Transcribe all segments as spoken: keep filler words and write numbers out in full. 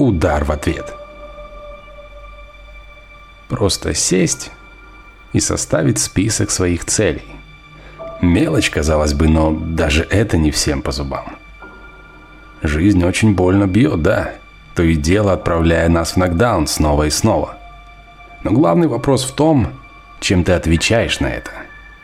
удар в ответ. Просто сесть и составить список своих целей. Мелочь, казалось бы, но даже это не всем по зубам. Жизнь очень больно бьет, да, то и дело отправляя нас в нокдаун снова и снова. Но главный вопрос в том, чем ты отвечаешь на это.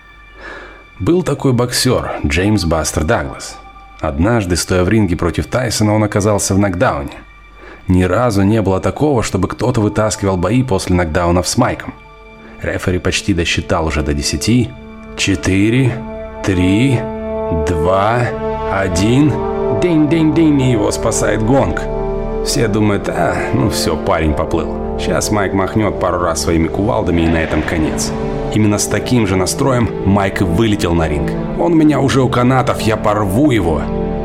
Был такой боксер Джеймс Бастер Даглас. Однажды, стоя в ринге против Тайсона, он оказался в нокдауне. Ни разу не было такого, чтобы кто-то вытаскивал бои после нокдаунов с Майком. Рефери почти досчитал уже до десяти. Четыре, три, два, один. Динь-динь-динь, и его спасает гонг. Все думают, а, ну все, парень поплыл. Сейчас Майк махнет пару раз своими кувалдами, и на этом конец. Именно с таким же настроем Майк и вылетел на ринг. Он у меня уже у канатов, я порву его.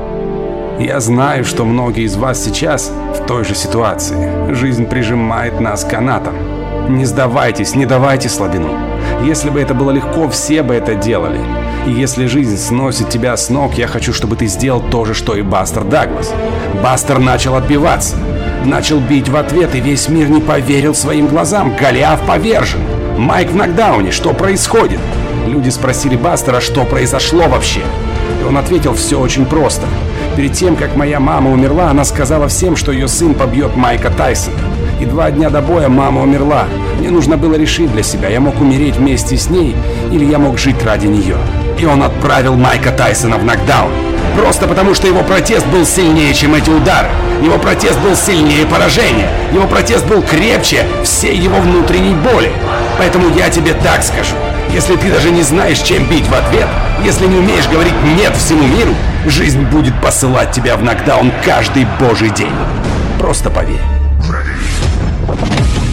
Я знаю, что многие из вас сейчас в той же ситуации. Жизнь прижимает нас к канатам. Не сдавайтесь, не давайте слабину. Если бы это было легко, все бы это делали. И если жизнь сносит тебя с ног, я хочу, чтобы ты сделал то же, что и Бастер Даглас. Бастер начал отбиваться. Начал бить в ответ, и весь мир не поверил своим глазам. Голиаф повержен. Майк в нокдауне. Что происходит? Люди спросили Бастера, что произошло вообще. И он ответил, все очень просто. Перед тем, как моя мама умерла, она сказала всем, что ее сын побьет Майка Тайсона. И два дня до боя мама умерла. Мне нужно было решить для себя, я мог умереть вместе с ней, или я мог жить ради нее. И он отправил Майка Тайсона в нокдаун. Просто потому, что его протест был сильнее, чем эти удары. Его протест был сильнее поражения. Его протест был крепче всей его внутренней боли. Поэтому я тебе так скажу. Если ты даже не знаешь, чем бить в ответ, если не умеешь говорить «нет» всему миру, жизнь будет посылать тебя в нокдаун каждый божий день. Просто поверь.